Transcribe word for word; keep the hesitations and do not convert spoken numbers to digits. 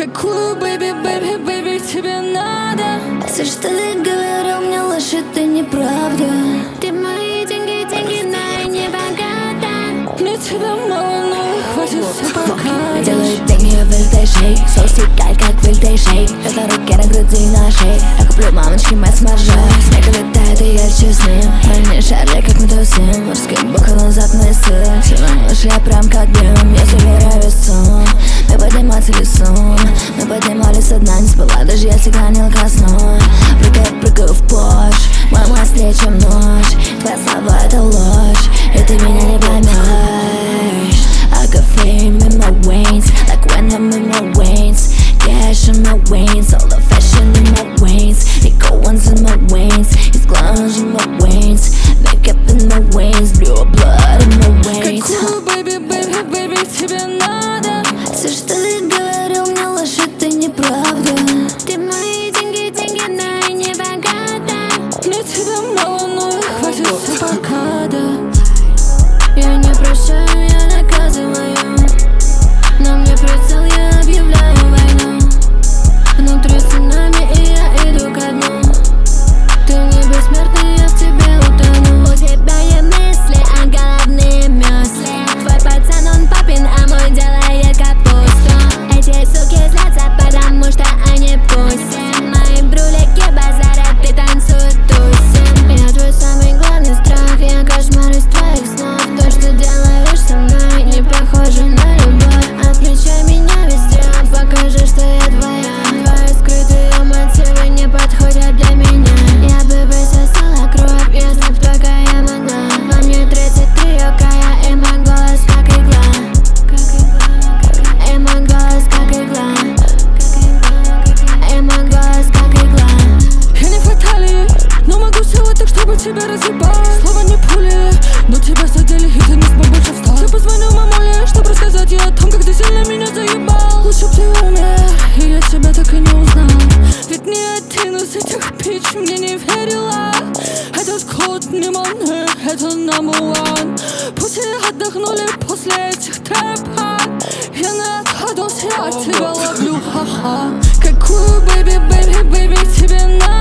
Какую, бэйби, бэйби, бэйби, тебе надо? Все, что ты говорил мне ложь, это неправда. Ты мои деньги, деньги, но я не богата. Мне тебя мало, но хватит все пока. Делаю деньги в эл шейк, соус текает, как в эл шейк. Это руки на груди и на шее. Я куплю мамочки мать с маржой. Снег летает, и я лечу с ним. Они шарли, как мы тусим. Морским бокалом запнется. Силам лучше, я прям как дым. Я собираю сон. Мы подниматься лесом. Мы поднимались со дна, не спала, даже если клонил ко сну. Прыгаю, прыгаю в Порш. Мой мозг чем ночь. Твои слова это ложь, и ты меня не поймешь. I got fame in my veins, like when I'm in my veins. Cash in my veins, all the fashion in my veins. Nickel ones in my veins, it's glands in my veins. Makeup in my veins, blue blood in my veins. Какую, бэйби, бэйби, бэйби, тебе надо? Все, что ты говорил мне ложь, это неправда. Ты мои деньги, деньги, но я не богата. Мне тебя мало, но хватит все пока, да. Я не прощаю, я наказываю. На мне прицел, я объявляю войну. Внутри цунами, и я иду ко дну. Ты не бессмертный, я в тебе утону. У тебя есть мысли, а головные мёсли. Твой пацан, он папин, а мой делает капусту. Эти суки злятся, потому что они пуси. Мои брюлики базарят, ты танцуй, тусим. Я твой самый главный страх, я кошмар из твоих снов. То, что делаешь со мной, не похоже на любовь. Отмечай меня везде, покажи, что я твоя. Твои скрытые мотивы не подходят для меня. Я бы высосала кровь, если б только я могла. Во мне тридцать три окая, и мой голос как игла. И мой голос как игла. И мой голос как игла. Я не фатали, но могу сделать так, чтобы тебя разъебать. Слова не пули, но тебя задели, и ты не смог больше встать. Я позвонил мамуле, чтобы рассказать ей о том, как ты сильно меня заебал. Лучше б ты умер, и я тебя так и не узнал. Ведь ни один из этих пич мне не верила. Этот код не монэ, это number one. Пусть отдохнули после этих трэп-хат. Я на отходос, я от тебя ловлю, ха-ха. Какую, бэйби, бэйби, бэйби, тебе надо?